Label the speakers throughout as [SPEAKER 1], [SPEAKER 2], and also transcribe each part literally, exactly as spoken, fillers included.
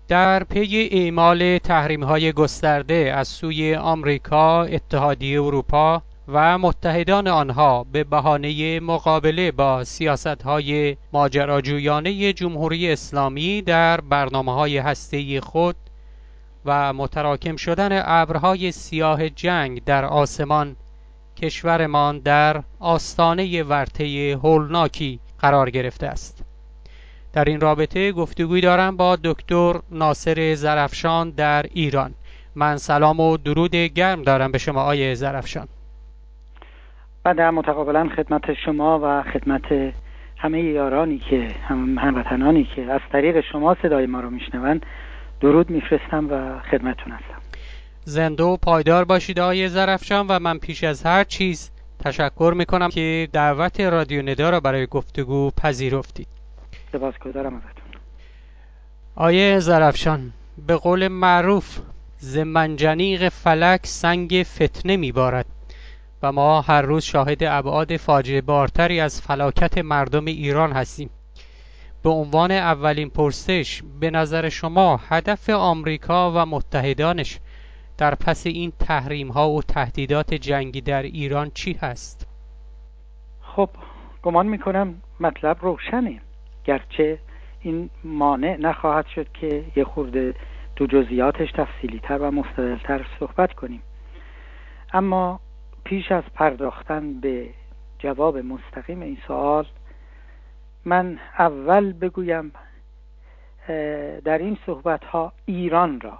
[SPEAKER 1] در پی اعمال تحریم‌های گسترده از سوی آمریکا، اتحادیه اروپا و متحدان آنها به بهانه مقابله با سیاست‌های ماجراجویانه جمهوری اسلامی در برنامه‌های هسته‌ای خود و متراکم شدن ابرهای سیاه جنگ در آسمان، کشورمان در آستانه ورطه هولناکی قرار گرفته است. در این رابطه گفتگوی دارم با دکتر ناصر زرافشان در ایران. من سلام و درود گرم دارم به شما آقای زرافشان.
[SPEAKER 2] بعد متقابلا خدمت شما و خدمت همه یارانی که هم هموطنانی که از طریق شما صدای ما رو میشنوند درود میفرستم و خدمتتون هستم.
[SPEAKER 1] زنده و پایدار باشید آقای زرافشان و من پیش از هر چیز تشکر میکنم که دعوت رادیو ندا را برای گفتگو پذیرفتید.
[SPEAKER 2] سپاسگزارم ازتون.
[SPEAKER 1] آقای زرافشان، به قول معروف ز منجنیق فلک سنگ فتنه میبارد و ما هر روز شاهد ابعاد فاجعه بارتری از فلاکت مردم ایران هستیم. به عنوان اولین پرسش، به نظر شما هدف آمریکا و متحدانش در پس این تحریم ها و تهدیدات جنگی در ایران چی هست؟
[SPEAKER 2] خب گمان میکنم مطلب روشنه، گرچه این مانع نخواهد شد که یه خورده تو جزئیاتش تفصیلی تر و مستدل تر صحبت کنیم. اما پیش از پرداختن به جواب مستقیم این سوال، من اول بگویم در این صحبت ها ایران را،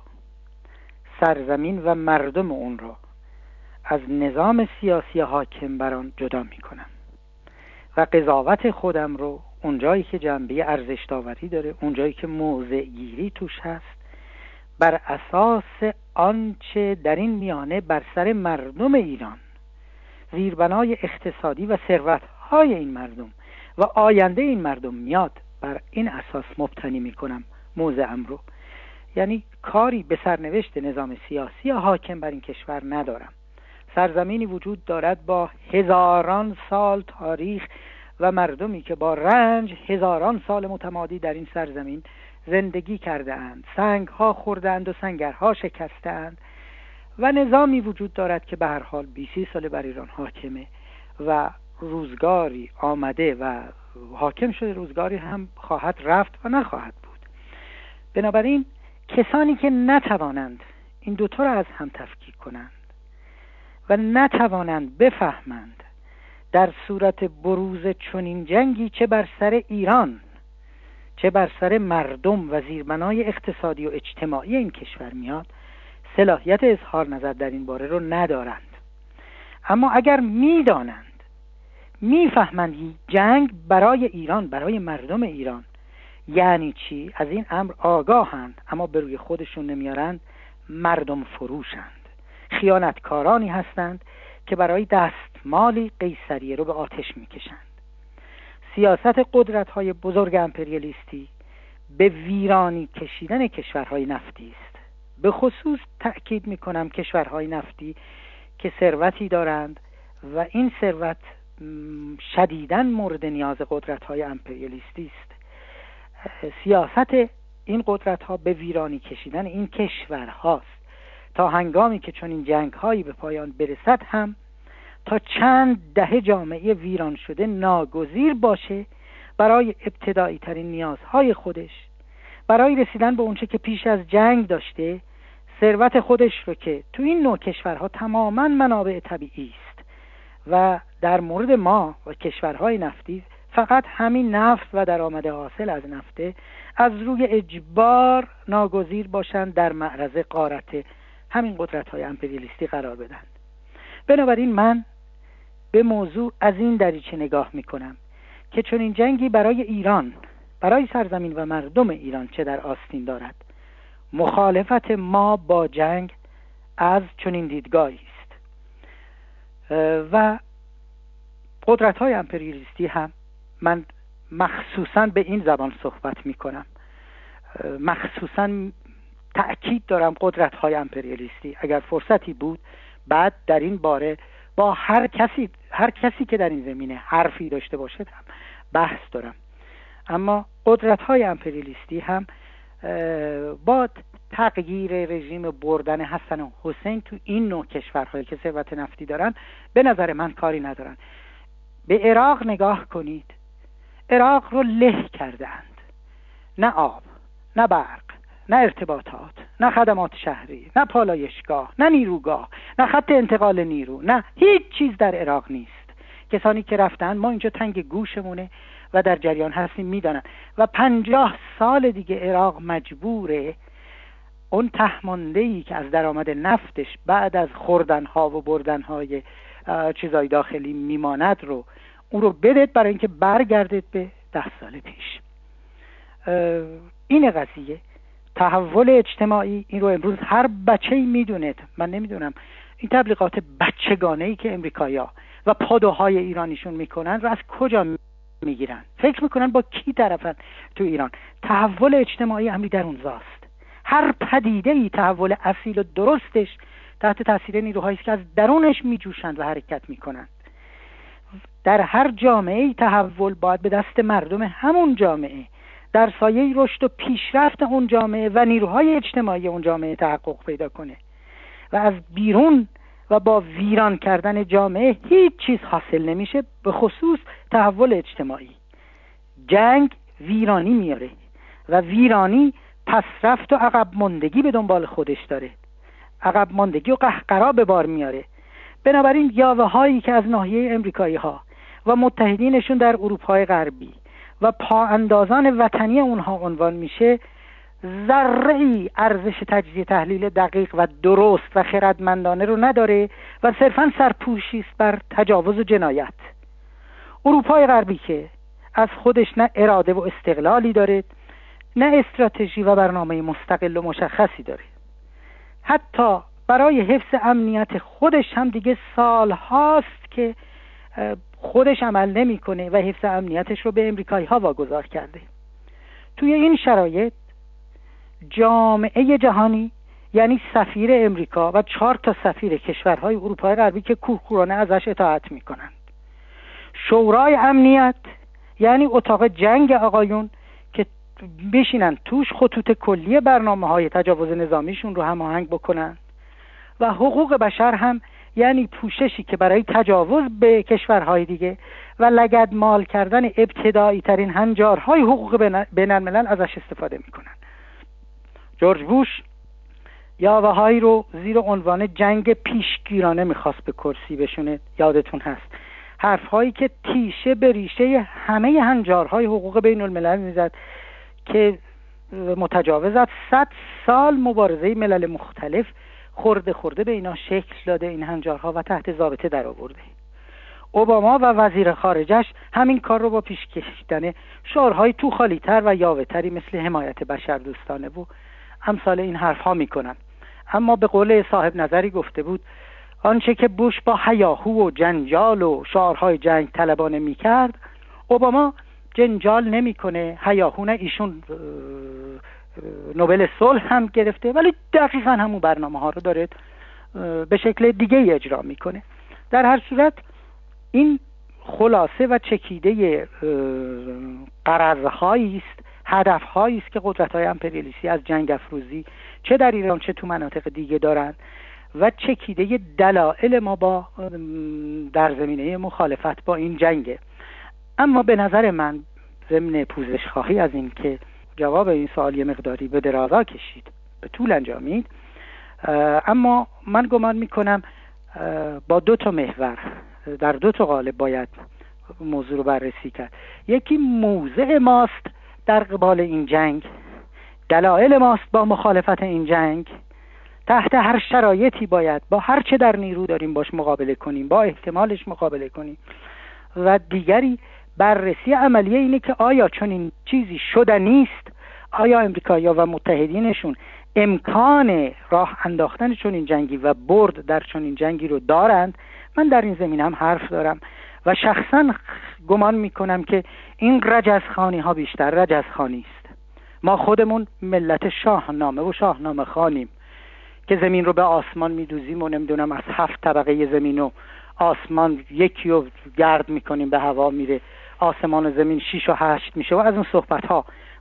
[SPEAKER 2] سرزمین و مردم اون را از نظام سیاسی حاکم بر آن جدا می کنم و قضاوت خودم رو اونجایی که جنبه ارزش داوری داره، اونجایی که موضع گیری توش هست، بر اساس آنچه در این میانه بر سر مردم ایران، زیربنای اقتصادی و ثروت‌های این مردم و آینده این مردم میاد، بر این اساس مبتنی میکنم موضعم رو. یعنی کاری به سرنوشت نظام سیاسی حاکم بر این کشور ندارم. سرزمینی وجود دارد با هزاران سال تاریخ و مردمی که با رنج هزاران سال متمادی در این سرزمین زندگی کرده اند، سنگ ها خوردند و سنگرها شکسته اند و نظامی وجود دارد که به هر حال بیست سال بر ایران حاکمه و روزگاری آمده و حاکم شده، روزگاری هم خواهد رفت و نخواهد بود. بنابراین کسانی که نتوانند این دوتا را از هم تفکیک کنند و نتوانند بفهمند در صورت بروز چنین جنگی چه بر سر ایران چه بر سر مردم و زیربنای اقتصادی و اجتماعی این کشور میاد، صلاحیت اظهار نظر در این باره رو ندارند. اما اگر میدانند، میفهمند جنگ برای ایران، برای مردم ایران یعنی چی، از این امر آگاهند، اما به روی خودشون نمیارند، مردم فروشند، خیانتکارانی هستند که برای دستمالی قیصریه رو به آتش میکشند. سیاست قدرت‌های بزرگ امپریالیستی به ویرانی کشیدن کشورهای نفتی است. به خصوص تأکید میکنم کشورهای نفتی که ثروتی دارند و این ثروت شدیداً مورد نیاز قدرت‌های امپریالیستی است. سیاست این قدرت‌ها به ویرانی کشیدن این کشورهاست تا هنگامی که چون این جنگ‌هایی به پایان برسد هم تا چند دهه جامعه ویران شده ناگزیر باشه برای ابتدایی ترین نیازهای خودش، برای رسیدن به اونچه که پیش از جنگ داشته، ثروت خودش رو که تو این نوع کشورها تماماً منابع طبیعی است و در مورد ما و کشورهای نفتی فقط همین نفت و درآمد حاصل از نفته، از روی اجبار ناگزیر باشند در معرض غارت همین قدرت‌های امپریالیستی قرار بدن. بنابراین من به موضوع از این دریچه نگاه میکنم که چون این جنگی برای ایران، برای سرزمین و مردم ایران چه در آستین دارد، مخالفت ما با جنگ از چنین دیدگاهی است و قدرت‌های امپریالیستی هم، من مخصوصاً به این زبان صحبت میکنم، مخصوصاً تأکید دارم قدرت‌های امپریالیستی، اگر فرصتی بود بعد در این باره با هر کسی هر کسی که در این زمینه حرفی داشته باشه هم بحث دارم. اما قدرت‌های امپریالیستی هم با تغییر رژیم بردن حسن و حسین تو این نوع کشورهایی که ثروت نفتی دارن به نظر من کاری ندارن. به عراق نگاه کنید، عراق رو له کردند، نه آب، نه برق، نه ارتباطات، نه خدمات شهری، نه پالایشگاه، نه نیروگاه، نه خط انتقال نیرو، نه هیچ چیز در عراق نیست. کسانی که رفتن ما اینجا تنگ گوشمونه و در جریان هستیم میدانن و پنجاه سال دیگه عراق مجبوره اون تهماندهی که از درآمد نفتش بعد از خوردنها و بردنهای چیزای داخلی میماند رو اون رو بدید برای اینکه برگردید به ده سال پیش. این قضیه تحول اجتماعی، این رو امروز هر بچه‌ای میدونه. من نمیدونم این تبلیغات بچگانه‌ای که امریکایی‌ها و پادوهای ایرانیشون میکنن رو از کجا میگیرن؟ فکر میکنن با کی طرفن تو ایران؟ تحول اجتماعی امری در اونجاست. هر پدیده‌ای تحول اصیل و درستش تحت تاثیر نیروهایی است که از درونش میجوشند و حرکت میکنند. در هر جامعه‌ای تحول باید به دست مردم همون جامعه در سایه رشد و پیشرفت اون جامعه و نیروهای اجتماعی اون جامعه تحقق پیدا کنه و از بیرون و با ویران کردن جامعه هیچ چیز حاصل نمیشه، به خصوص تحول اجتماعی. جنگ ویرانی میاره و ویرانی پسرفت و عقب ماندگی به دنبال خودش داره، عقب ماندگی و قهقرا به بار میاره. بنابراین یاوه هایی که از ناحیه امریکایی ها و متحدینشون در اروپای غربی و پا اندازان وطنی اونها عنوان میشه، ذره‌ای ارزش تجزیه تحلیل دقیق و درست و خردمندانه رو نداره و صرفاً سرپوشی است بر تجاوز و جنایت. اروپای غربی که از خودش نه اراده و استقلالی داره، نه استراتژی و برنامه مستقل و مشخصی داره، حتی برای حفظ امنیت خودش هم دیگه سال هاست که خودش عمل نمیکنه و حفظ امنیتش رو به امریکایی ها واگذار کرده. توی این شرایط جامعه جهانی، یعنی سفیر امریکا و چهار تا سفیر کشورهای اروپای غربی که کورکورانه ازش اطاعت میکنند، شورای امنیت یعنی اتاق جنگ آقایون که بشینن توش خطوط کلی برنامه های تجاوز نظامیشون رو هماهنگ بکنن، و حقوق بشر هم یعنی پوششی که برای تجاوز به کشورهای دیگه و لگدمال کردن ابتدایی ترین هنجارهای حقوق بین الملل ازش استفاده میکنن. جورج بوش یاوه هایی رو زیر عنوان جنگ پیشگیرانه میخواست به کرسی بشونه، یادتون هست، حرف هایی که تیشه به ریشه همه هنجارهای حقوق بین الملل میزد که متجاوز از صد سال مبارزه ملل مختلف خورده خورده به اینا شکل داده، این هنجارها، و تحت ضابطه در آورده. اوباما و وزیر خارجش همین کار رو با پیش کشیدن شعارهای تو خالی تر و یاوه تری مثل حمایت بشر دوستانه و امثال این حرف ها میکنن. اما به قول صاحب نظری گفته بود آنچه که بوش با هیاهو و جنجال و شعارهای جنگ طلبانه میکرد، اوباما جنجال نمیکنه، هیاهو نه، ایشون نوبل صلح هم گرفته ولی دقیقاً همون برنامه ها رو داره به شکل دیگه اجرا میکنه. در هر صورت این خلاصه و چکیده غرض‌هایی است، هدف‌هایی است که قدرت‌های امپریالیستی از جنگ افروزی چه در ایران چه تو مناطق دیگه دارن و چکیده دلایل ما با در زمینه مخالفت با این جنگه. اما به نظر من ضمن پوزش خواهی از این که جواب این سوال یه مقداری به درازا کشید، به طول انجامید، اما من گمان میکنم با دو تا محور در دو تا قالب باید موضوع رو بررسی کرد. یکی موضع ماست در قبال این جنگ، دلایل ماست با مخالفت این جنگ، تحت هر شرایطی باید با هر چه در نیرو داریم باش مقابله کنیم، با احتمالش مقابله کنیم. و دیگری بررسی عملیه اینه که آیا چون این چیزی شده نیست، آیا امریکایی‌ها و متحدینشون امکان راه انداختن چون این جنگی و برد در چون این جنگی رو دارند؟ من در این زمینه هم حرف دارم و شخصا گمان میکنم که این رجزخوانی ها بیشتر رجزخوانی است. ما خودمون ملت شاهنامه و شاهنامه خوانیم که زمین رو به آسمان میدوزیم و نمیدونم از هفت طبقه زمین و آسمان یکی رو گرد میکنیم به هوا میره، آسمان و زمین شیش و هشت میشه و از اون صحبت ها.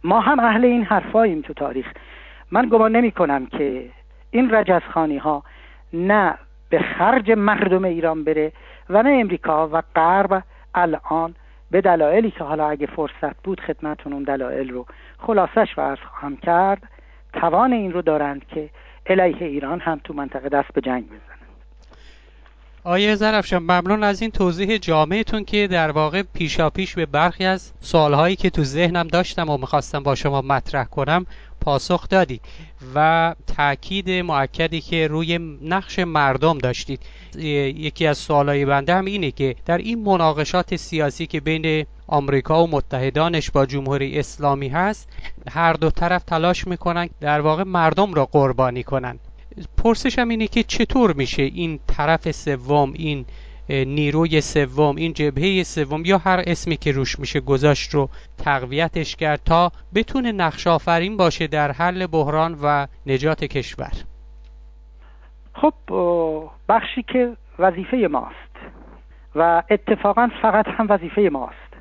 [SPEAKER 2] ما هم اهل این حرفاییم تو تاریخ. من گمان نمی کنم که این رجزخوانی ها نه به خرج مردم ایران بره و نه امریکا و غرب الان به دلایلی که حالا اگه فرصت بود خدمتتون اون دلایل رو خلاصش رو عرض خواهم کرد، توان این رو دارند که علیه ایران هم تو منطقه دست به جنگ بزنند.
[SPEAKER 1] آیه ظرفشان، ممنون از این توضیح جامعتون که در واقع پیشاپیش به برخی از سوالهایی که تو ذهنم داشتم و میخواستم با شما مطرح کنم پاسخ دادید و تأکید مؤکدی که روی نقش مردم داشتید. یکی از سوالای بنده هم اینه که در این مناقشات سیاسی که بین آمریکا و متحدانش با جمهوری اسلامی هست، هر دو طرف تلاش میکنن در واقع مردم را قربانی کنن. پرسشم اینه که چطور میشه این طرف سوم، این نیروی سوم، این جبهه سوم یا هر اسمی که روش میشه گذاشت رو تقویتش کرد تا بتونه نقش آفرین باشه در حل بحران و نجات کشور؟
[SPEAKER 2] خب بخشی که وظیفه ماست و اتفاقا فقط هم وظیفه ماست،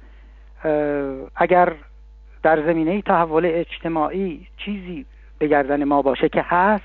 [SPEAKER 2] اگر در زمینه تحول اجتماعی چیزی به گردن ما باشه که هست،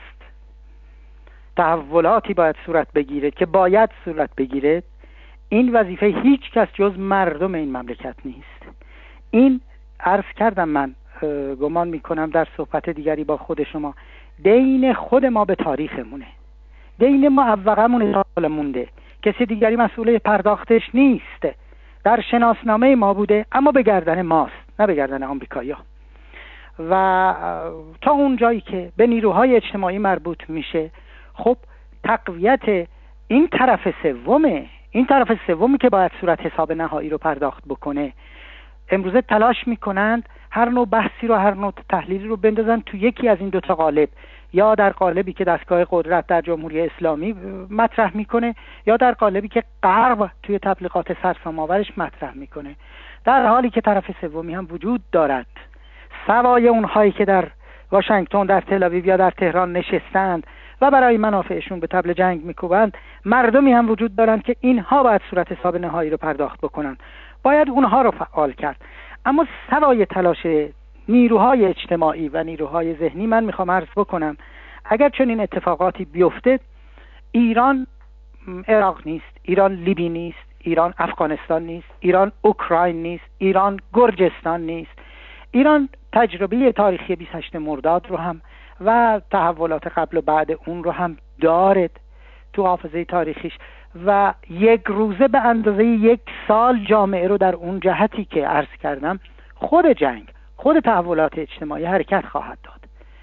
[SPEAKER 2] تحولاتی باید صورت بگیره که باید صورت بگیره، این وظیفه هیچ کس جز مردم این مملکت نیست. این عرض کردم، من گمان میکنم در صحبت دیگری با خود شما، دین خود ما به تاریخمونه، دین ما اوقمون حال مونده، کسی دیگری مسئول پرداختش نیست، در شناسنامه ما بوده اما به گردن ماست نه به گردن آمریکایی‌ها. و تا اون جایی که به نیروهای اجتماعی مربوط میشه، خب تقویت این طرف سومه، این طرف سومی که باید صورت حساب نهایی رو پرداخت بکنه. امروزه تلاش میکنند هر نوع بحثی رو، هر نوع تحلیلی رو بندازن تو یکی از این دوتا قالب، یا در قالبی که دستگاه قدرت در جمهوری اسلامی مطرح میکنه یا در قالبی که غرب توی تبلیغات سرسام‌آورش مطرح میکنه، در حالی که طرف سومی هم وجود دارد، سوای اونهایی که در واشنگتن، در تل‌آویو یا در تهران نشستند و برای منافعشون به طبل جنگ میکوبند. مردمی هم وجود دارند که اینها باید صورت حساب نهایی رو پرداخت بکنن، باید اونها رو فعال کرد. اما سوای تلاش نیروهای اجتماعی و نیروهای ذهنی، من میخوام عرض بکنم اگر چون این اتفاقاتی بیفته، ایران عراق نیست، ایران لیبی نیست، ایران افغانستان نیست، ایران اوکراین نیست، ایران گرجستان نیست، ایران تجربه تاریخی بیست و هشتم مرداد رو هم و تحولات قبل و بعد اون رو هم دارد تو حافظه تاریخیش و یک روزه به اندازه یک سال جامعه رو در اون جهتی که عرض کردم، خود جنگ، خود تحولات اجتماعی حرکت خواهد داد.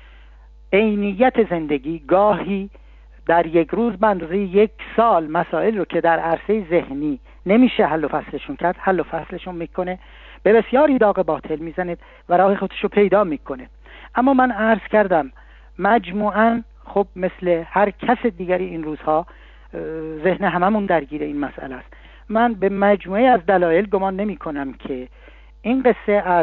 [SPEAKER 2] عینیت زندگی گاهی در یک روز به اندازه یک سال مسائل رو که در عرصه ذهنی نمیشه حل و فصلشون کرد، حل و فصلشون میکنه، به بسیاری داغ باطل میزنه و راه خودش رو پیدا میکنه. اما من عرض کردم مجموعاً خب مثل هر کس دیگری این روزها ذهن هممون درگیر این مسئله است. من به مجموعه از دلایل گمان نمی کنم که این قصه از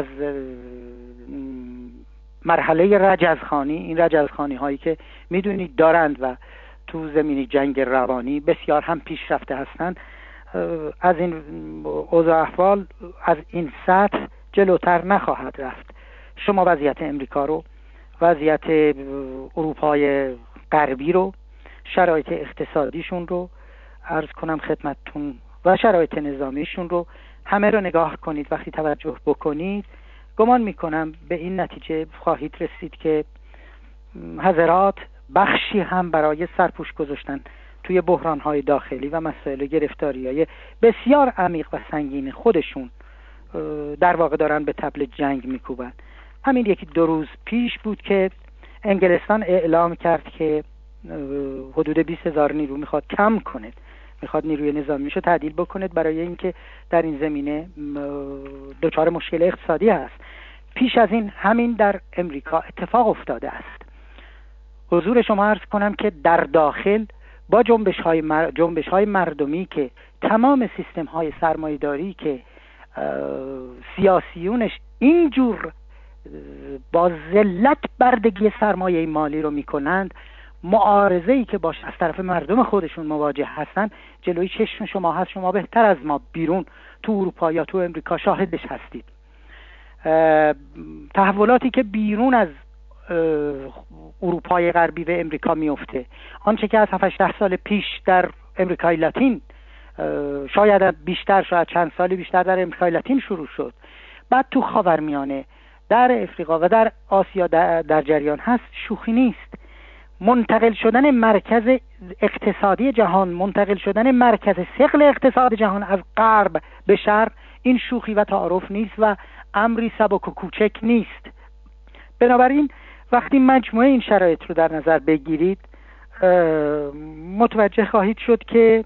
[SPEAKER 2] مرحله رجزخانی، این رجزخانی هایی که میدونید دارند و تو زمینی جنگ روانی بسیار هم پیشرفته هستند، از این اوضاع احوال از این سطح جلوتر نخواهد رفت. شما وضعیت امریکا رو، وضعیت اروپای غربی رو، شرایط اقتصادیشون رو عرض کنم خدمتتون و شرایط نظامیشون رو همه رو نگاه کنید. وقتی توجه بکنید گمان میکنم به این نتیجه خواهید رسید که حضرات بخشی هم برای سرپوش گذاشتن توی بحران‌های داخلی و مسائل گرفتاری‌های بسیار عمیق و سنگین خودشون در واقع دارن به طبل جنگ میکوبن. همین یکی دو روز پیش بود که انگلستان اعلام کرد که حدود بیست هزار نیرو میخواد کم کنه، میخواد نیروی نظامیشو تعدیل بکنه برای اینکه در این زمینه دچار مشکل اقتصادی هست. پیش از این همین در امریکا اتفاق افتاده است. حضور شما عرض کنم که در داخل با جنبش های, مر... جنبش های مردمی که تمام سیستم های سرمایه‌داری که سیاسیونش اینجور با ذلت بردگی سرمایه مالی رو میکنند، معارضه‌ای که باش از طرف مردم خودشون مواجه هستن جلوی چشم شما هست. شما بهتر از ما بیرون تو اروپا یا تو امریکا شاهدش هستید. تحولاتی که بیرون از اروپای غربی و امریکا میفته، آنچه که از هفت هشت سال پیش در امریکای لاتین، شاید بیشتر، شاید چند سالی بیشتر در امریکای لاتین شروع شد، بعد تو خاورمیانه، در افریقا و در آسیا در, در جریان هست، شوخی نیست. منتقل شدن مرکز اقتصادی جهان، منتقل شدن مرکز ثقل اقتصاد جهان از غرب به شرق، این شوخی و تعارف نیست و امری سبک و کوچک نیست. بنابراین وقتی مجموعه این شرایط رو در نظر بگیرید، متوجه خواهید شد که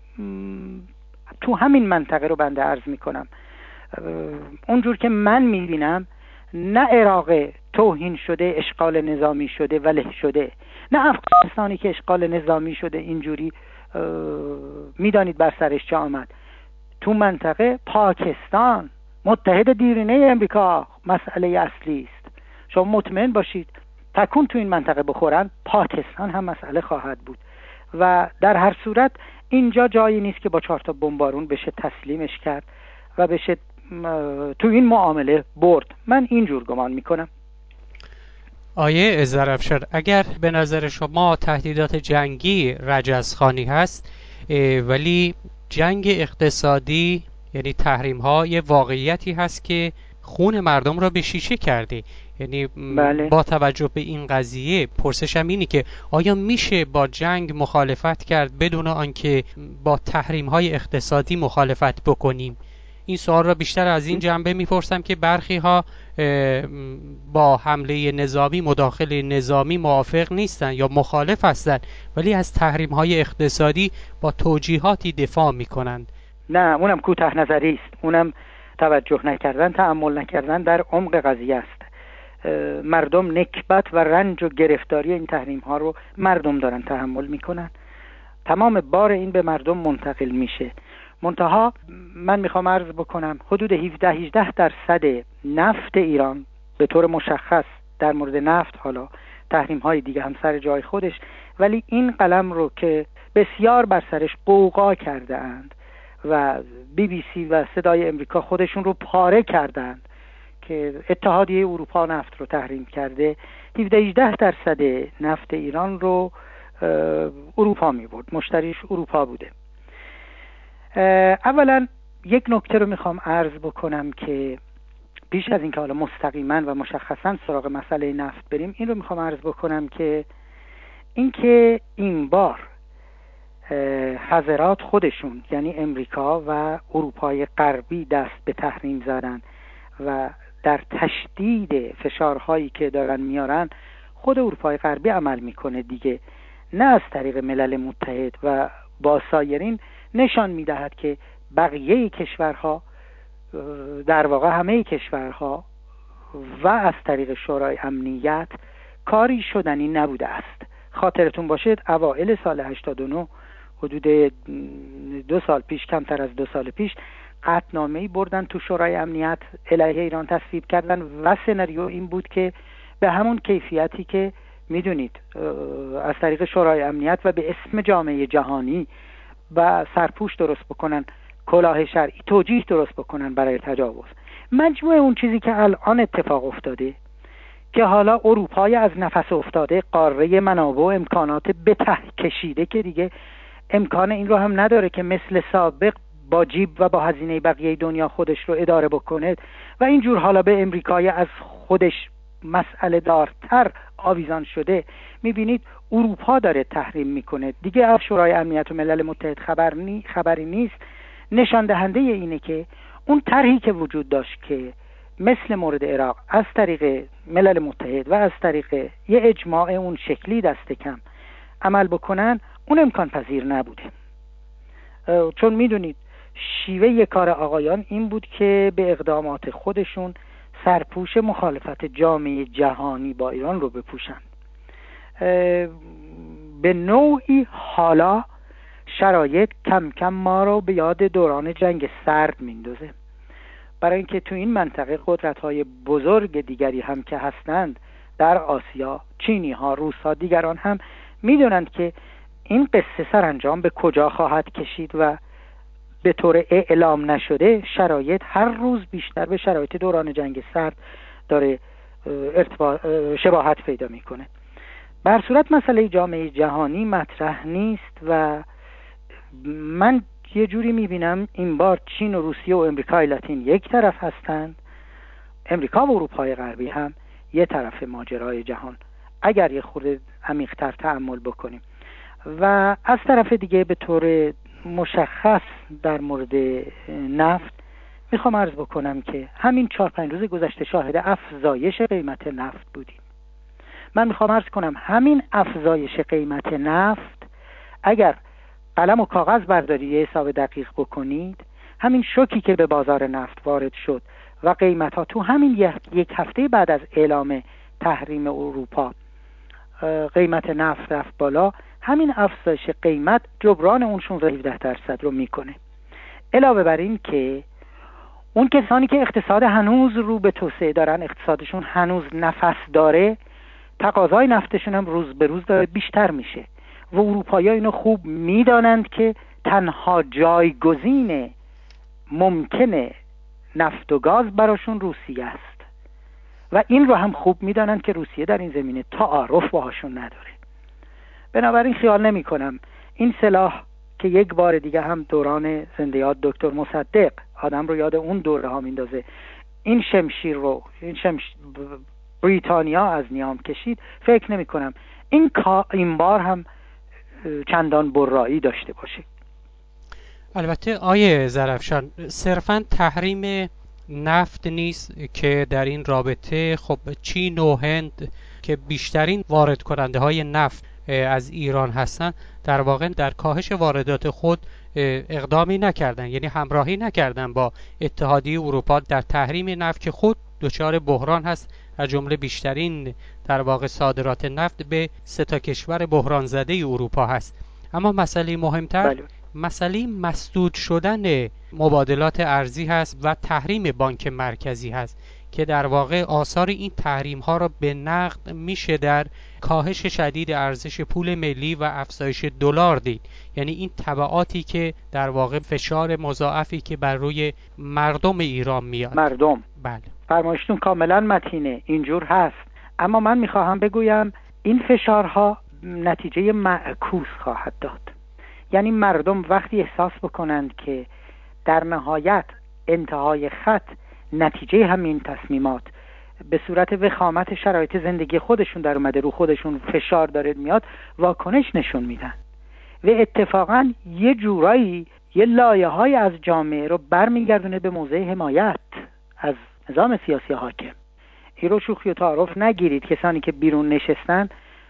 [SPEAKER 2] تو همین منطقه رو بنده عرض می کنم، اونجور که من می بینم، نه عراق توهین شده، اشغال نظامی شده و له شده، نه افغانستانی که اشغال نظامی شده اینجوری میدانید بر سرش چه آمد. تو منطقه پاکستان متحد دیرینه امریکا مسئله اصلی است. شما مطمئن باشید تکون تو این منطقه بخورن، پاکستان هم مسئله خواهد بود و در هر صورت اینجا جایی نیست که با چهار تا بمبارون بشه تسلیمش کرد و بشه تو این معامله برد. من اینجور گمان میکنم.
[SPEAKER 1] آیه عزرافشار، اگر به نظر شما تهدیدات جنگی رجزخوانی هست، ولی جنگ اقتصادی یعنی تحریم ها یه واقعیتی هست که خون مردم را به شیشه کرده، یعنی بله. با توجه به این قضیه پرسشم اینی که آیا میشه با جنگ مخالفت کرد بدون آنکه با تحریم های اقتصادی مخالفت بکنیم؟ این سوال را بیشتر از این جنبه میپرسم که برخی ها با حمله نظامی، مداخله نظامی موافق نیستن یا مخالف هستند، ولی از تحریم های اقتصادی با توجیهاتی دفاع میکنند.
[SPEAKER 2] نه، اونم کوتاه نظری است، اونم توجه نکردن، تأمل نکردن در عمق قضیه است. مردم نکبت و رنج و گرفتاری این تحریم ها رو مردم دارن تحمل میکنن، تمام بار این به مردم منتقل میشه. منتها من میخوام عرض بکنم حدود هفده هجده درصد نفت ایران به طور مشخص، در مورد نفت حالا تحریم های دیگه هم سر جای خودش، ولی این قلم رو که بسیار بر سرش قوقا کرده اند و بی بی سی و صدای امریکا خودشون رو پاره کردند که اتحادیه اروپا نفت رو تحریم کرده، هفده هجده درصد نفت ایران رو اروپا می برد، مشتریش اروپا بوده. اولا یک نکته رو میخوام عرض بکنم که پیش از اینکه حالا مستقیما و مشخصا سراغ مسئله نفت بریم، این رو میخوام عرض بکنم که اینکه این بار حضرات خودشون یعنی امریکا و اروپای غربی دست به تحریم زدن و در تشدید فشارهایی که دارن میارن خود اروپای غربی عمل میکنه دیگه، نه از طریق ملل متحد و با سایرین نشان میدهد که بقیه کشورها، در واقع همه کشورها و از طریق شورای امنیت کاری شدنی نبوده است. خاطرتون باشد اوائل سال هشتاد و نه، حدود دو سال پیش، کمتر از دو سال پیش، قطعنامه‌ای بردن تو شورای امنیت علیه ایران تصویب کردن و سناریو این بود که به همون کیفیتی که میدونید از طریق شورای امنیت و به اسم جامعه جهانی و سرپوش درست بکنن، کلاه شرعی توجیه درست بکنن برای تجاوز. مجموع اون چیزی که الان اتفاق افتاده که حالا اروپای از نفس افتاده، قاره منابع و امکانات به ته کشیده که دیگه امکان این رو هم نداره که مثل سابق با جیب و با هزینه بقیه دنیا خودش رو اداره بکنه و اینجور حالا به امریکای از خودش مسئله دارتر آویزان شده. میبینید اروپا داره تحریم میکنه دیگه، از شورای امنیت و ملل متحد خبر نی خبری نیست. نشان دهنده اینه که اون طرحی که وجود داشت که مثل مورد عراق از طریق ملل متحد و از طریق یه اجماع اون شکلی دست کم عمل بکنن، اون امکان پذیر نبوده. چون میدونید شیوه کار آقایان این بود که به اقدامات خودشون سرپوش مخالفت جامعه جهانی با ایران رو بپوشند. به نوعی حالا شرایط کم کم ما رو به یاد دوران جنگ سرد میندازه، برای اینکه تو این منطقه قدرت‌های بزرگ دیگری هم که هستند در آسیا، چینی ها، روس ها، دیگران هم میدونند که این قصه سرانجام به کجا خواهد کشید و به طور اعلام نشده شرایط هر روز بیشتر به شرایط دوران جنگ سرد داره شباهت پیدا میکنه. به هر صورت مسئله جامعه جهانی مطرح نیست و من یه جوری میبینم این بار چین و روسیه و امریکای لاتین یک طرف هستند، امریکا و اروپای غربی هم یه طرف ماجرای جهان اگر یه خورده عمیق‌تر تأمل بکنیم. و از طرف دیگه به طور مشخص در مورد نفت میخوام عرض بکنم که همین چهار پنج روز گذشته شاهد افزایش قیمت نفت بودیم. من میخوام عرض کنم همین افزایش قیمت نفت اگر قلم و کاغذ برداری یه حساب دقیق بکنید، همین شوکی که به بازار نفت وارد شد و قیمت ها تو همین یک هفته بعد از اعلام تحریم اروپا قیمت نفت رفت بالا، همین افزایش قیمت جبران اون شانزده هفده درصد رو میکنه. علاوه بر این که اون کسانی که اقتصاد هنوز رو به توسعه دارن، اقتصادشون هنوز نفس داره، تقاضای نفتشون هم روز به روز داره بیشتر میشه و اروپایی‌ها اینو خوب میدانند که تنها جایگزین ممکنه نفت و گاز براشون روسیه است و این رو هم خوب میدانند که روسیه در این زمینه تعارف باهاشون نداره. بنابراین خیال نمی کنم این سلاح که یک بار دیگه هم دوران زنده یاد دکتر مصدق آدم رو یاد اون دوره ها میندازه، این شمشیر رو این شمشیر بریتانیا از نیام کشید، فکر نمی کنم این کا این بار هم چندان برایی داشته باشه.
[SPEAKER 1] البته آیه زرفشان صرفا تحریم نفت نیست که در این رابطه خب چین و هند که بیشترین وارد کننده های نفت از ایران هستند در واقع در کاهش واردات خود اقدامی نکردن، یعنی همراهی نکردن با اتحادیه اروپا در تحریم نفت که خود دچار بحران هست، از جمله بیشترین در واقع صادرات نفت به سه تا کشور بحران زده اروپا هست. اما مسئله مهمتر بله. مسئله مسدود شدن مبادلات ارزی هست و تحریم بانک مرکزی هست که در واقع آثار این تحریم ها را به نقد میشه در کاهش شدید ارزش پول ملی و افزایش دلار دید. یعنی این تبعاتی که در واقع فشار مضاعفی که بر روی مردم ایران میاد.
[SPEAKER 2] مردم
[SPEAKER 1] بله
[SPEAKER 2] فرمایشتون کاملا متینه، اینجور هست. اما من میخواهم بگویم این فشارها نتیجه معکوس خواهد داد. یعنی مردم وقتی احساس بکنند که در نهایت انتهای خط نتیجه همین تصمیمات به صورت وخامت شرایط زندگی خودشون در اومده، رو خودشون فشار داره میاد، واکنش نشون میدن و اتفاقا یه جورایی یه لایه‌های از جامعه رو برمیگردونه به موضع حمایت از نظام سیاسی حاکم. این رو شوخی و تعارف نگیرید. کسانی که بیرون نشستن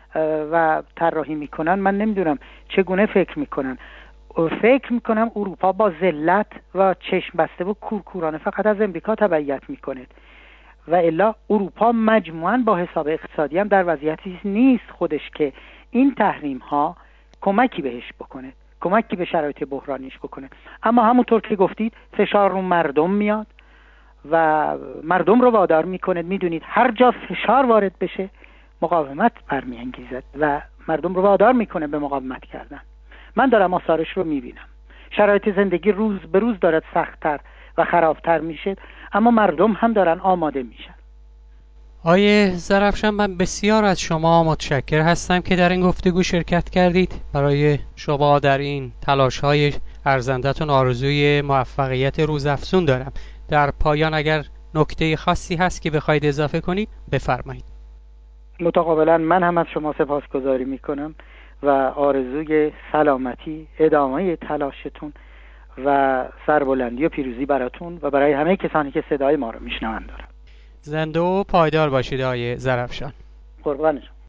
[SPEAKER 2] و طراحی میکنن، من نمیدونم چگونه فکر میکنن. فکر میکنم اروپا با ذلت و چشم بسته و کورکورانه فقط از امریکا تبعیت میکنه و الا اروپا مجموعاً با حساب اقتصادی هم در وضعیتی نیست خودش که این تحریم ها کمکی بهش بکنه، کمکی به شرایط بحرانیش بکنه. اما همونطور که گفتید فشار رو مردم میاد و مردم رو وادار میکنه. میدونید هر جا فشار وارد بشه مقاومت برمیانگیزد و مردم رو وادار میکنه به مقاومت کردن. من دارم آثارش رو میبینم. شرایط زندگی روز به روز دارد سخت‌تر و خرابتر میشه، اما مردم هم دارن آماده میشن.
[SPEAKER 1] آیه زرفشان، من بسیار از شما متشکر هستم که در این گفتگو شرکت کردید. برای شما در این تلاش‌های ارزنده‌تون آرزوی موفقیت روزافزون دارم. در پایان اگر نکته خاصی هست که بخواید اضافه کنید بفرمایید.
[SPEAKER 2] متقابلا من هم از شما سپاسگزاری میکنم و آرزوی سلامتی، ادامه تلاشتون و سربلندی و پیروزی براتون و برای همه کسانی که صدای ما رو میشنوند دارم.
[SPEAKER 1] زنده و پایدار باشید آقای زرفشان.
[SPEAKER 2] قربانتون.